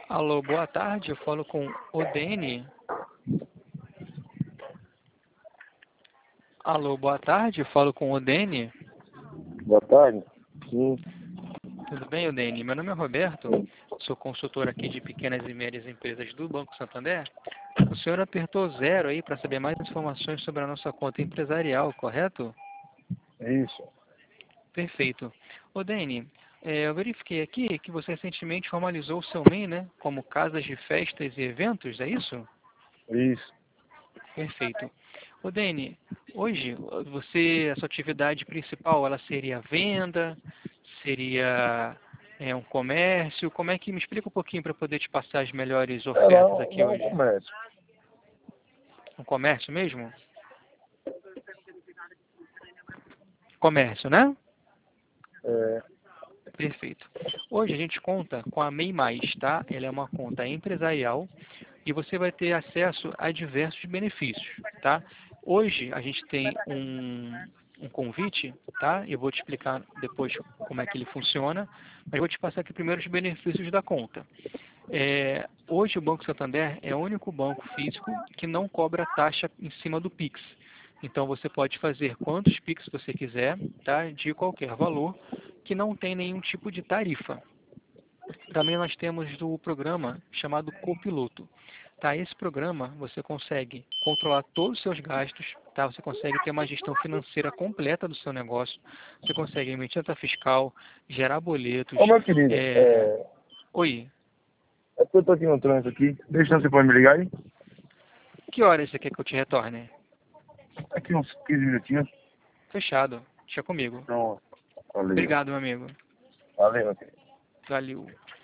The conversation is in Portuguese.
Alô, boa tarde, eu falo com o Dene. Alô, boa tarde, eu falo com o Dene. Boa tarde. Sim, Tudo bem, Odene? Meu nome é Roberto, sim. sou consultor aqui de pequenas e médias empresas do Banco Santander. O senhor apertou 0 aí para saber mais informações sobre a nossa conta empresarial, correto? Isso, Perfeito. Odene, eu verifiquei aqui que você recentemente formalizou o seu MEI, né, como casas de festas e eventos, é isso? isso. Perfeito. Ô Dene, hoje a sua atividade principal, ela seria a venda, seria um comércio? Como é que me explica um pouquinho para poder te passar as melhores É ofertas lá, aqui lá no hoje? comércio. Um comércio mesmo? Comércio, né? É, Perfeito. Hoje a gente conta com a MEI Mais, tá? Ela é uma conta empresarial e você vai ter acesso a diversos benefícios, tá? Hoje a gente tem um convite, tá? Eu vou te explicar depois como é que ele funciona, mas eu vou te passar aqui primeiro os benefícios da conta. Hoje o Banco Santander é o único banco físico que não cobra taxa em cima do Pix. Então você pode fazer quantos Pix você quiser, tá? De qualquer valor, que não tem nenhum tipo de tarifa. Também nós temos o programa chamado Copiloto. Tá, esse programa você consegue controlar todos os seus gastos, tá? Você consegue ter uma gestão financeira completa do seu negócio, você consegue emitir nota fiscal, gerar boletos. Ô, meu querido, Oi, é porque eu tô aqui no trânsito aqui. Deixa você pode me ligar aí? que horas você quer que eu te retorne? Aqui uns 15 minutinhos. Fechado, deixa comigo. Pronto. Valeu. Obrigado, meu amigo. Valeu, meu querido. Valeu.